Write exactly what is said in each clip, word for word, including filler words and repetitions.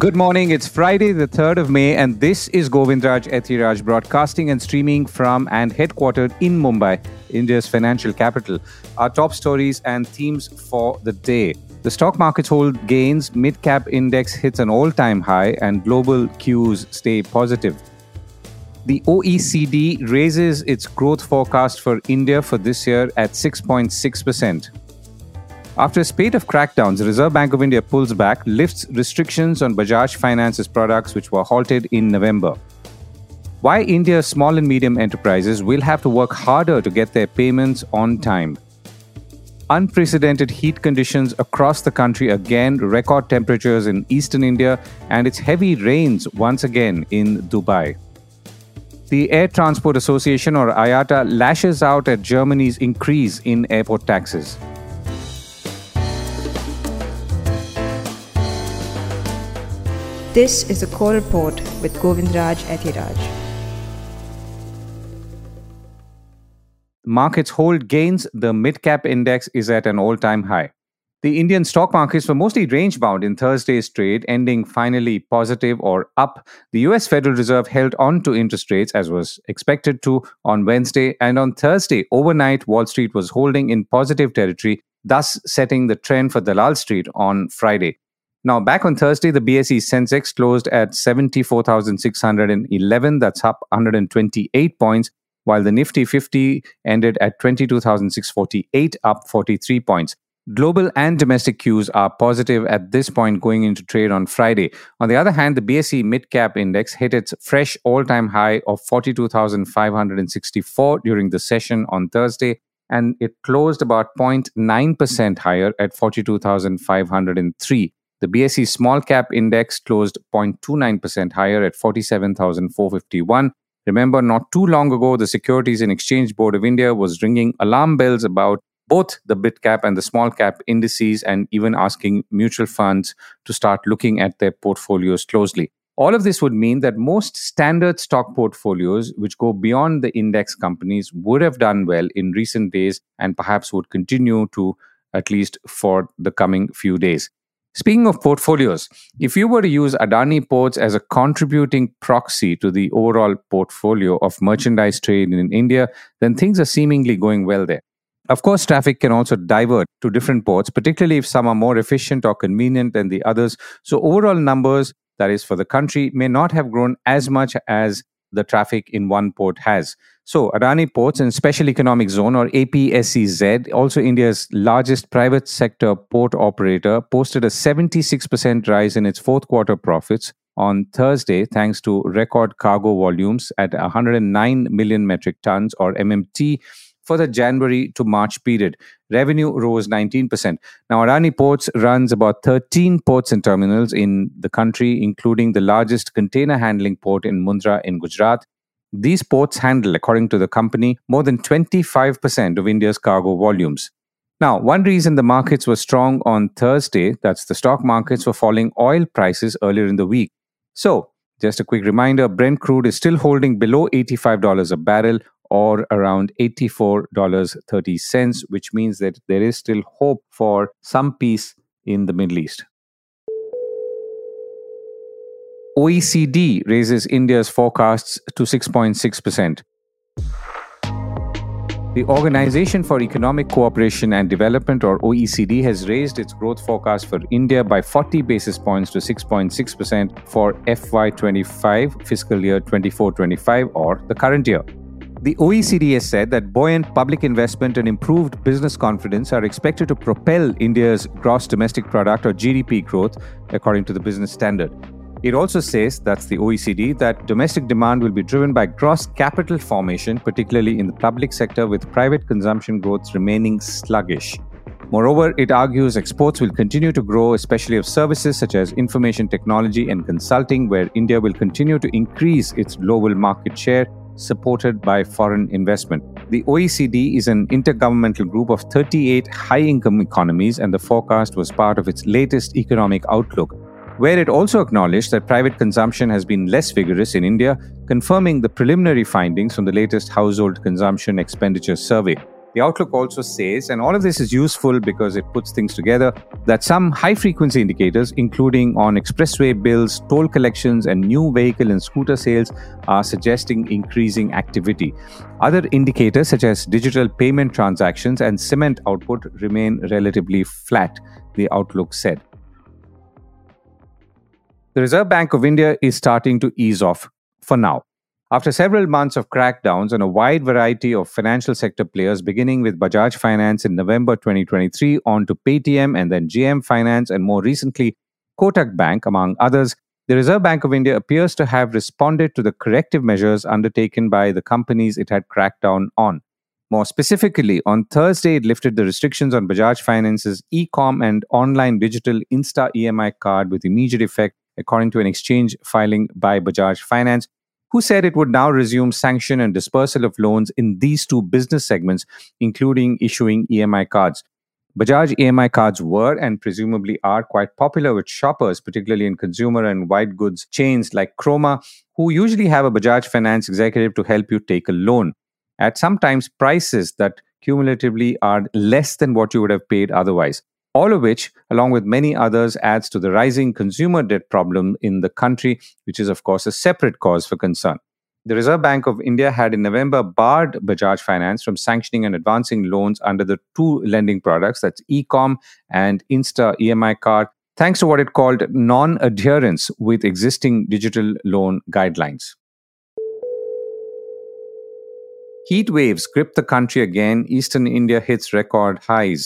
Good morning. It's Friday, the third of May, and this is Govindraj Ethiraj broadcasting and streaming from and headquartered in Mumbai, India's financial capital. Our top stories and themes for the day. The stock markets hold gains, mid-cap index hits an all-time high, and global cues stay positive. The O E C D raises its growth forecast for India for this year at six point six percent. After a spate of crackdowns, the Reserve Bank of India pulls back, lifts restrictions on Bajaj Finance's products which were halted in November. Why India's small and medium enterprises will have to work harder to get their payments on time. Unprecedented heat conditions across the country again, record temperatures in eastern India, and its heavy rains once again in Dubai. The Air Transport Association, or I A T A, lashes out at Germany's increase in airport taxes. This is a core report with Govindraj Ethiraj. Markets hold gains. The mid-cap index is at an all-time high. The Indian stock markets were mostly range-bound in Thursday's trade, ending finally positive or up. The U S Federal Reserve held on to interest rates as was expected to on Wednesday, and on Thursday overnight, Wall Street was holding in positive territory, thus setting the trend for Dalal Street on Friday. Now, back on Thursday, the B S E Sensex closed at seventy-four thousand six hundred eleven. That's up one hundred twenty-eight points, while the Nifty fifty ended at twenty-two thousand six hundred forty-eight, up forty-three points. Global and domestic cues are positive at this point going into trade on Friday. On the other hand, the B S E Mid-Cap Index hit its fresh all-time high of forty-two thousand five hundred sixty-four during the session on Thursday, and it closed about zero point nine percent higher at forty-two thousand five hundred three. The B S E Small Cap Index closed zero point two nine percent higher at forty-seven thousand four hundred fifty-one. Remember, not too long ago, the Securities and Exchange Board of India was ringing alarm bells about both the mid cap and the small cap indices, and even asking mutual funds to start looking at their portfolios closely. All of this would mean that most standard stock portfolios, which go beyond the index companies, would have done well in recent days and perhaps would continue to, at least for the coming few days. Speaking of portfolios, if you were to use Adani Ports as a contributing proxy to the overall portfolio of merchandise trade in India, then things are seemingly going well there. Of course, traffic can also divert to different ports, particularly if some are more efficient or convenient than the others. So overall numbers, that is for the country, may not have grown as much as the traffic in one port has. So Adani Ports and Special Economic Zone, or A P S E Z, also India's largest private sector port operator, posted a seventy-six percent rise in its fourth quarter profits on Thursday thanks to record cargo volumes at one hundred nine million metric tons, or M M T, for the January to March period. Revenue rose nineteen percent. Now, Adani Ports runs about thirteen ports and terminals in the country, including the largest container handling port in Mundra in Gujarat. These ports handle, according to the company, more than twenty-five percent of India's cargo volumes. Now, one reason the markets were strong on Thursday, that's the stock markets, were falling oil prices earlier in the week. So, just a quick reminder, Brent crude is still holding below eighty-five dollars a barrel, or around eighty-four dollars and thirty cents, which means that there is still hope for some peace in the Middle East. O E C D raises India's forecasts to six point six percent. The Organization for Economic Cooperation and Development, or O E C D, has raised its growth forecast for India by forty basis points to six point six percent for F Y twenty-five, fiscal year twenty-four twenty-five, or the current year. The O E C D has said that buoyant public investment and improved business confidence are expected to propel India's gross domestic product, or G D P, growth, according to the Business Standard. It also says, that's the O E C D, that domestic demand will be driven by gross capital formation, particularly in the public sector, with private consumption growth remaining sluggish. Moreover, it argues exports will continue to grow, especially of services such as information technology and consulting, where India will continue to increase its global market share, supported by foreign investment. The O E C D is an intergovernmental group of thirty-eight high-income economies, and the forecast was part of its latest economic outlook, where it also acknowledged that private consumption has been less vigorous in India, confirming the preliminary findings from the latest Household Consumption Expenditure Survey. The outlook also says, and all of this is useful because it puts things together, that some high-frequency indicators, including on expressway bills, toll collections, and new vehicle and scooter sales, are suggesting increasing activity. Other indicators, such as digital payment transactions and cement output, remain relatively flat, the outlook said. The Reserve Bank of India is starting to ease off for now. After several months of crackdowns on a wide variety of financial sector players, beginning with Bajaj Finance in November twenty twenty-three, on to Paytm and then J M Finance, and more recently Kotak Bank, among others, the Reserve Bank of India appears to have responded to the corrective measures undertaken by the companies it had cracked down on. More specifically, on Thursday, it lifted the restrictions on Bajaj Finance's e-com and online digital Insta E M I card with immediate effect, according to an exchange filing by Bajaj Finance, who said it would now resume sanction and dispersal of loans in these two business segments, including issuing E M I cards. Bajaj E M I cards were and presumably are quite popular with shoppers, particularly in consumer and white goods chains like Croma, who usually have a Bajaj Finance executive to help you take a loan at sometimes prices that cumulatively are less than what you would have paid otherwise. All of which, along with many others, adds to the rising consumer debt problem in the country, which is, of course, a separate cause for concern. The Reserve Bank of India had in November barred Bajaj Finance from sanctioning and advancing loans under the two lending products, that's e-com and Insta E M I card, thanks to what it called non-adherence with existing digital loan guidelines. Heat waves grip the country again. Eastern India hits record highs.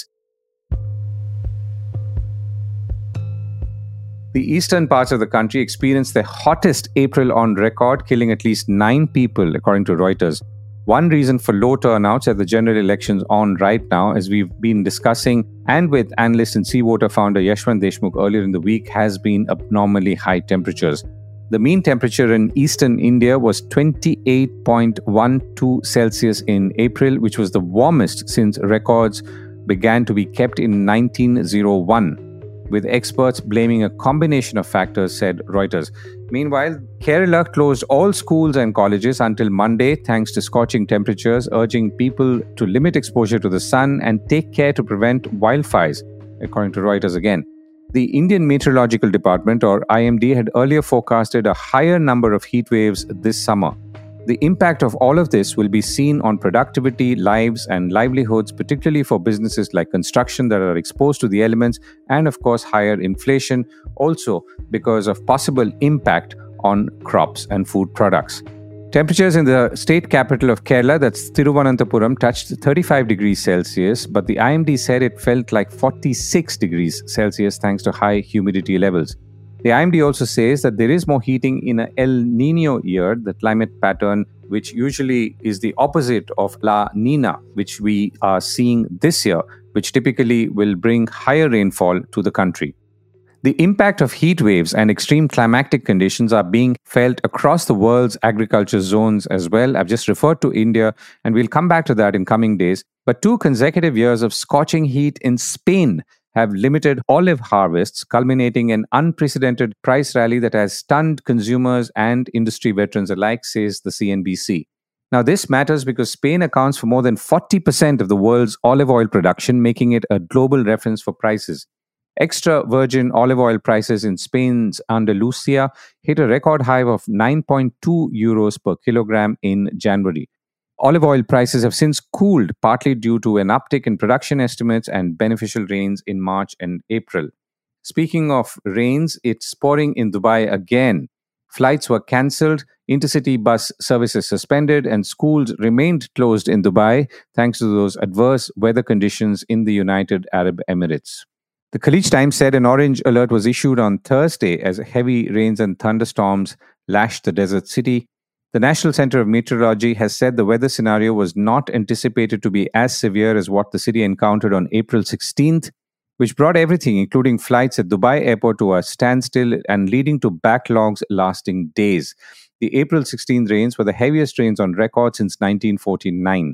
The eastern parts of the country experienced their hottest April on record, killing at least nine people, according to Reuters. One reason for low turnouts at the general elections on right now, as we've been discussing, and with analyst and Seawater founder Yashwant Deshmukh earlier in the week, has been abnormally high temperatures. The mean temperature in eastern India was twenty-eight point one two Celsius in April, which was the warmest since records began to be kept in nineteen oh one. With experts blaming a combination of factors, said Reuters. Meanwhile, Kerala closed all schools and colleges until Monday thanks to scorching temperatures, urging people to limit exposure to the sun and take care to prevent wildfires, according to Reuters again. The Indian Meteorological Department, or I M D, had earlier forecasted a higher number of heat waves this summer. The impact of all of this will be seen on productivity, lives, and livelihoods, particularly for businesses like construction that are exposed to the elements, and of course, higher inflation, also because of possible impact on crops and food products. Temperatures in the state capital of Kerala, that's Thiruvananthapuram, touched thirty-five degrees Celsius, but the I M D said it felt like forty-six degrees Celsius thanks to high humidity levels. The I M D also says that there is more heating in a El Nino year, the climate pattern which usually is the opposite of La Nina, which we are seeing this year, which typically will bring higher rainfall to the country. The impact of heat waves and extreme climatic conditions are being felt across the world's agriculture zones as well. I've just referred to India, and we'll come back to that in coming days. But two consecutive years of scorching heat in Spain have limited olive harvests, culminating in an unprecedented price rally that has stunned consumers and industry veterans alike, says the C N B C. Now, this matters because Spain accounts for more than forty percent of the world's olive oil production, making it a global reference for prices. Extra virgin olive oil prices in Spain's Andalusia hit a record high of nine point two euros per kilogram in January. Olive oil prices have since cooled, partly due to an uptick in production estimates and beneficial rains in March and April. Speaking of rains, it's pouring in Dubai again. Flights were cancelled, intercity bus services suspended, and schools remained closed in Dubai thanks to those adverse weather conditions in the United Arab Emirates. The Khaleej Times said an orange alert was issued on Thursday as heavy rains and thunderstorms lashed the desert city. The National Center of Meteorology has said the weather scenario was not anticipated to be as severe as what the city encountered on April sixteenth, which brought everything, including flights at Dubai airport, to a standstill and leading to backlogs lasting days. The April sixteenth rains were the heaviest rains on record since nineteen forty-nine.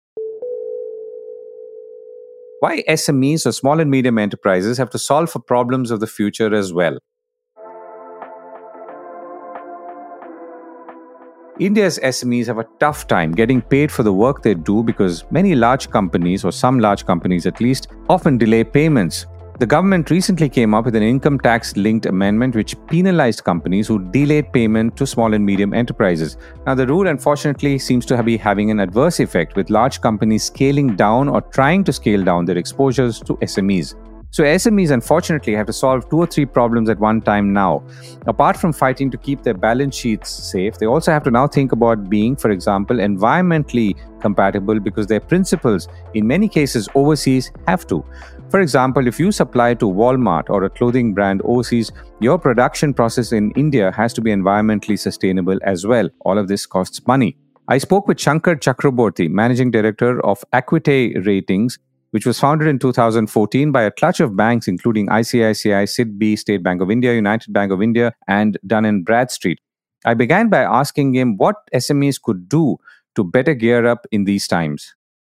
Why S M Es or small and medium enterprises have to solve for problems of the future as well. India's S M Es have a tough time getting paid for the work they do because many large companies, or some large companies at least, often delay payments. The government recently came up with an income tax linked amendment which penalized companies who delayed payment to small and medium enterprises. Now, the rule unfortunately seems to be having an adverse effect, with large companies scaling down or trying to scale down their exposures to S M Es. So S M Es unfortunately have to solve two or three problems at one time now. Apart from fighting to keep their balance sheets safe, they also have to now think about being, for example, environmentally compatible because their principals, in many cases overseas, have to. For example, if you supply to Walmart or a clothing brand overseas, your production process in India has to be environmentally sustainable as well. All of this costs money. I spoke with Shankar Chakraborty, Managing Director of Acuité Ratings, which was founded in two thousand fourteen by a clutch of banks including I C I C I, Citi, State Bank of India, United Bank of India, and Dun and Bradstreet. I began by asking him what S M Es could do to better gear up in these times.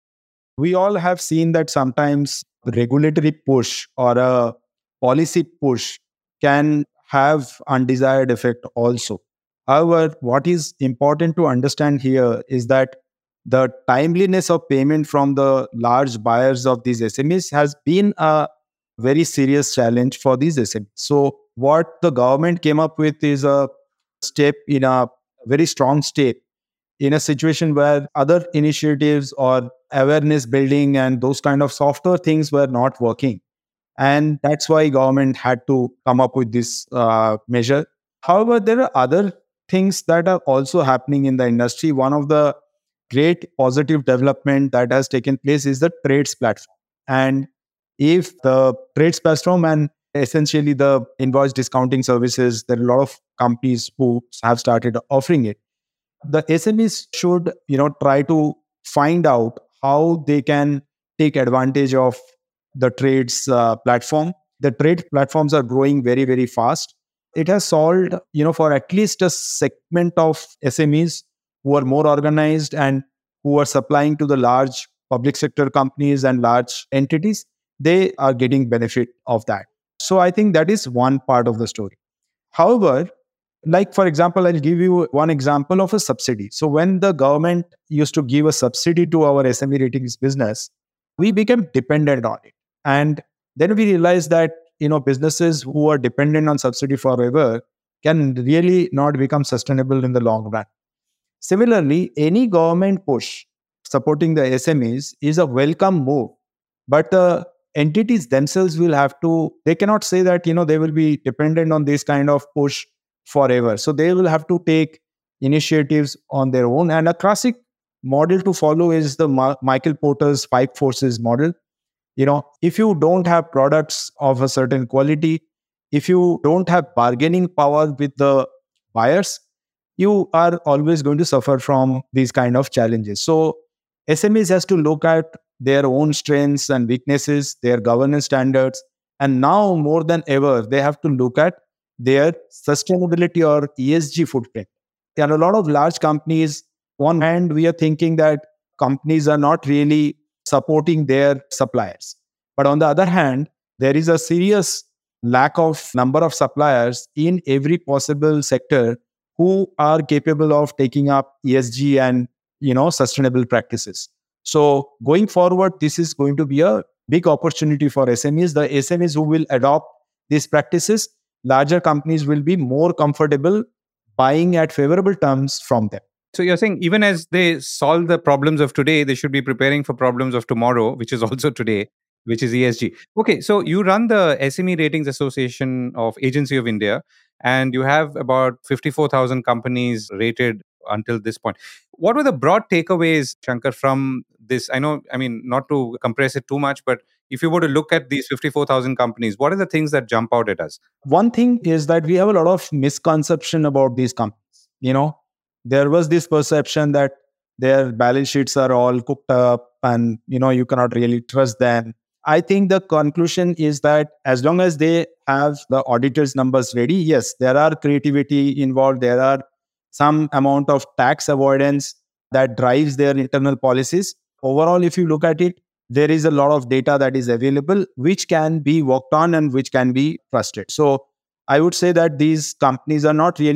We all have seen that sometimes regulatory push or a policy push can have undesired effect also. However, what is important to understand here is that the timeliness of payment from the large buyers of these S M Es has been a very serious challenge for these S M Es. So what the government came up with is a step in a very strong step in a situation where other initiatives or awareness building and those kind of software things were not working. And that's why government had to come up with this uh, measure. However, there are other things that are also happening in the industry. One of the great positive development that has taken place is the trades platform. And if the trades platform and essentially the invoice discounting services, there are a lot of companies who have started offering it. The S M Es should, you know, try to find out how they can take advantage of the trades uh, platform. The trade platforms are growing very, very fast. It has solved, you know, for at least a segment of S M Es who are more organized and who are supplying to the large public sector companies and large entities, they are getting benefit of that. So I think that is one part of the story. However, like, for example, I'll give you one example of a subsidy. So when the government used to give a subsidy to our S M E ratings business, we became dependent on it. And then we realized that, you know, businesses who are dependent on subsidy forever can really not become sustainable in the long run. Similarly, any government push supporting the S M Es is a welcome move, but the entities themselves will have to, they cannot say that, you know, they will be dependent on this kind of push forever. So they will have to take initiatives on their own. And a classic model to follow is the Ma- Michael Porter's five forces model. You know, if you don't have products of a certain quality, if you don't have bargaining power with the buyers, you are always going to suffer from these kind of challenges. So S M Es has to look at their own strengths and weaknesses, their governance standards, and now more than ever, they have to look at their sustainability or E S G footprint. There are a lot of large companies. On one hand, we are thinking that companies are not really supporting their suppliers. But on the other hand, there is a serious lack of number of suppliers in every possible sector who are capable of taking up E S G and, you know, sustainable practices. So going forward, this is going to be a big opportunity for S M Es. The S M Es who will adopt these practices, larger companies will be more comfortable buying at favorable terms from them. So you're saying even as they solve the problems of today, they should be preparing for problems of tomorrow, which is also today, which is E S G. Okay, so you run the S M E Ratings Association of Agency of India, and you have about fifty-four thousand companies rated until this point. What were the broad takeaways, Shankar, from this? I know, I mean, not to compress it too much, but if you were to look at these fifty-four thousand companies, what are the things that jump out at us? One thing is that we have a lot of misconception about these companies. You know, there was this perception that their balance sheets are all cooked up and, you know, you cannot really trust them. I think the conclusion is that as long as they have the auditor's numbers ready, yes, there are creativity involved. There are some amount of tax avoidance that drives their internal policies. Overall, if you look at it, there is a lot of data that is available, which can be worked on and which can be trusted. So I would say that these companies are not really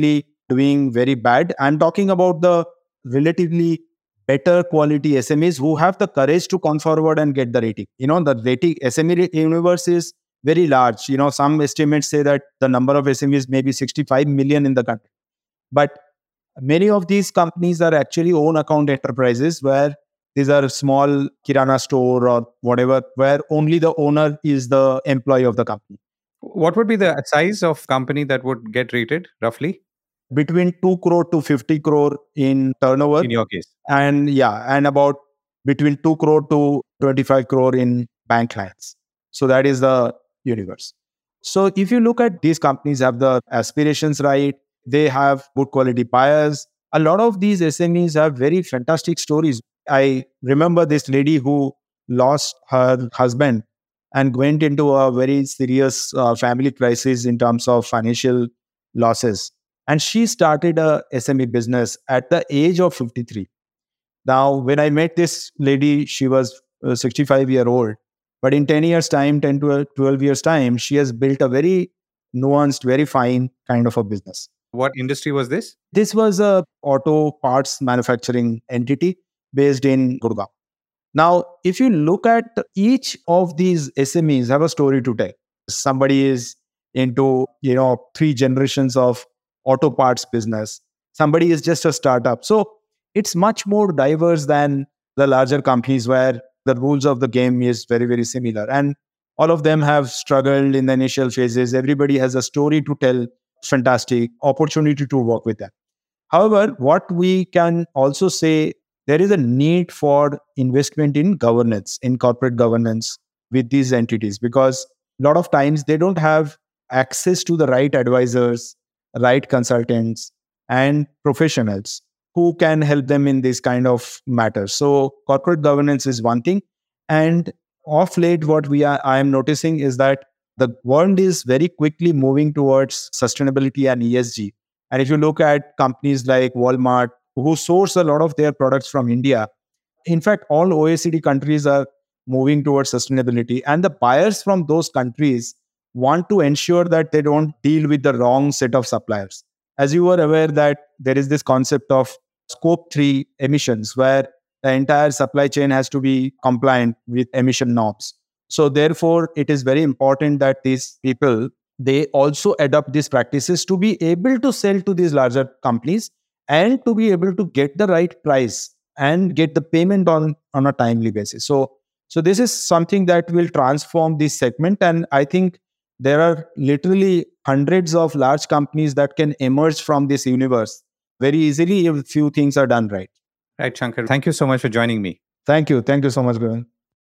doing very bad. I'm talking about the relatively better quality S M Es who have the courage to come forward and get the rating. You know, the rating S M E universe is very large. You know, some estimates say that the number of S M Es may be sixty-five million in the country. But many of these companies are actually own account enterprises where these are small kirana store or whatever, where only the owner is the employee of the company. What would be the size of company that would get rated roughly? Between two crore to fifty crore in turnover. In your case. And yeah, and about between two crore to twenty-five crore in bank clients. So that is the universe. So if you look at these companies have the aspirations right, they have good quality buyers. A lot of these S M Es have very fantastic stories. I remember this lady who lost her husband and went into a very serious uh, family crisis in terms of financial losses. And she started a S M E business at the age of fifty-three. Now, when I met this lady, she was uh, sixty-five year old. But in ten years time, ten to twelve years time, she has built a very nuanced, very fine kind of a business. What industry was this? This was a auto parts manufacturing entity based in Gurgaon. Now, if you look at each of these S M Es have a story to tell. Somebody is into, you know, three generations of auto parts business. Somebody is just a startup. So it's much more diverse than the larger companies where the rules of the game is very, very similar. And all of them have struggled in the initial phases. Everybody has a story to tell. Fantastic opportunity to work with them. However, what we can also say, there is a need for investment in governance, in corporate governance with these entities, because a lot of times they don't have access to the right advisors, right consultants, and professionals who can help them in this kind of matters. So corporate governance is one thing. And of late, what we are I am noticing is that the world is very quickly moving towards sustainability and E S G. And if you look at companies like Walmart, who source a lot of their products from India, in fact, all O E C D countries are moving towards sustainability. And the buyers from those countries want to ensure that they don't deal with the wrong set of suppliers. As you are aware that there is this concept of scope three emissions, where the entire supply chain has to be compliant with emission norms. So therefore, it is very important that these people, they also adopt these practices to be able to sell to these larger companies and to be able to get the right price and get the payment on, on a timely basis. So, so this is something that will transform this segment. And I think there are literally hundreds of large companies that can emerge from this universe very easily if few things are done right. Right, Shankar. Thank you so much for joining me. Thank you. Thank you so much, Govind.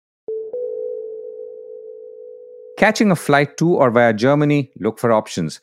Catching a flight to or via Germany, look for options.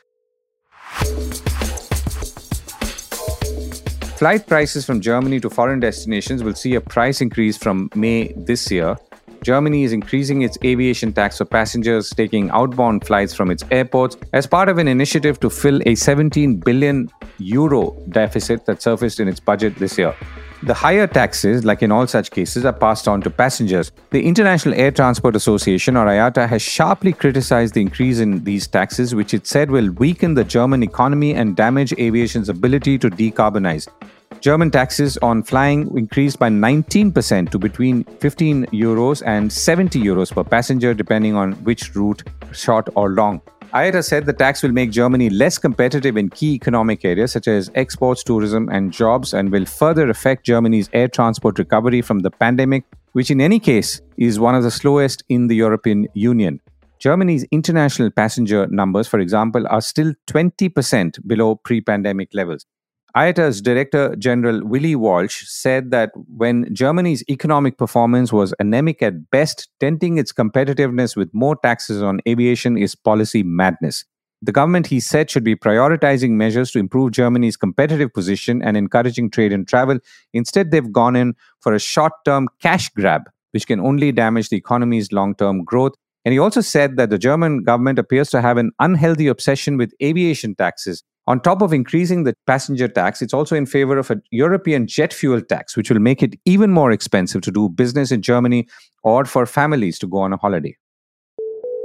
Flight prices from Germany to foreign destinations will see a price increase from May this year. Germany is increasing its aviation tax for passengers taking outbound flights from its airports as part of an initiative to fill a seventeen billion euro deficit that surfaced in its budget this year. The higher taxes, like in all such cases, are passed on to passengers. The International Air Transport Association, or I A T A, has sharply criticized the increase in these taxes, which it said will weaken the German economy and damage aviation's ability to decarbonize. German taxes on flying increased by nineteen percent to between fifteen euros and seventy euros per passenger, depending on which route, short or long. I A T A said the tax will make Germany less competitive in key economic areas such as exports, tourism, and jobs, and will further affect Germany's air transport recovery from the pandemic, which in any case is one of the slowest in the European Union. Germany's international passenger numbers, for example, are still twenty percent below pre-pandemic levels. I A T A's Director General Willy Walsh said that when Germany's economic performance was anemic at best, denting its competitiveness with more taxes on aviation is policy madness. The government, he said, should be prioritizing measures to improve Germany's competitive position and encouraging trade and travel. Instead, they've gone in for a short-term cash grab, which can only damage the economy's long-term growth. And he also said that the German government appears to have an unhealthy obsession with aviation taxes. On top of increasing the passenger tax, it's also in favor of a European jet fuel tax, which will make it even more expensive to do business in Germany or for families to go on a holiday.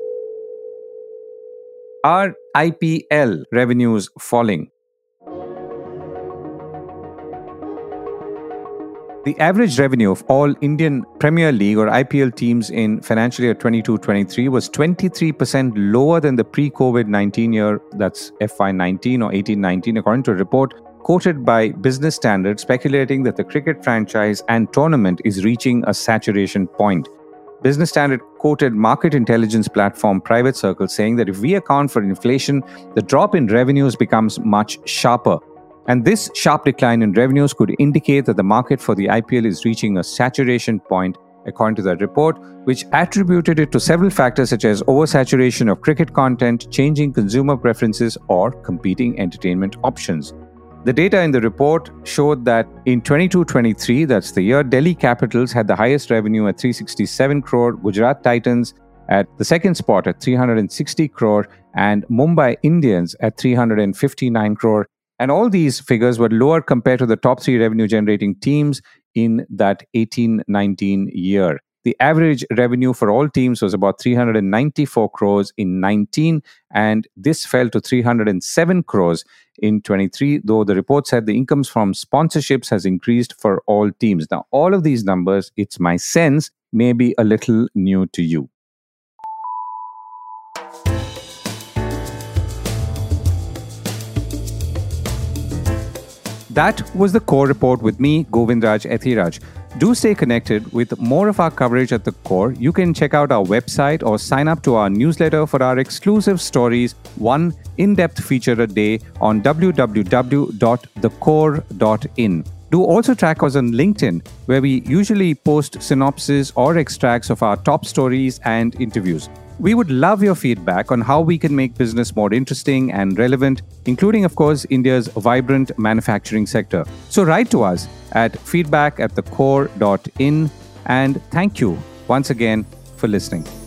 Are I P L revenues falling? The average revenue of all Indian Premier League or I P L teams in financial year twenty-two twenty-three was twenty-three percent lower than the pre-COVID nineteen year, that's F Y nineteen or eighteen nineteen, according to a report quoted by Business Standard speculating that the cricket franchise and tournament is reaching a saturation point. Business Standard quoted market intelligence platform Private Circle saying that if we account for inflation, the drop in revenues becomes much sharper. And this sharp decline in revenues could indicate that the market for the I P L is reaching a saturation point, according to the report, which attributed it to several factors such as oversaturation of cricket content, changing consumer preferences, or competing entertainment options. The data in the report showed that in twenty-two twenty-three, that's the year, Delhi Capitals had the highest revenue at three hundred sixty-seven crore, Gujarat Titans at the second spot at three hundred sixty crore, and Mumbai Indians at three hundred fifty-nine crore. And all these figures were lower compared to the top three revenue-generating teams in that eighteen nineteen year. The average revenue for all teams was about three hundred ninety-four crores in nineteen, and this fell to three hundred seven crores in twenty-three, though the report said the incomes from sponsorships has increased for all teams. Now, all of these numbers, it's my sense, may be a little new to you. That was the Core Report with me, Govindraj Ethiraj. Do stay connected with more of our coverage at the Core. You can check out our website or sign up to our newsletter for our exclusive stories, one in-depth feature a day on w w w dot the core dot in. Do also track us on LinkedIn, where we usually post synopses or extracts of our top stories and interviews. We would love your feedback on how we can make business more interesting and relevant, including, of course, India's vibrant manufacturing sector. So write to us at feedback at the core dot in, and thank you once again for listening.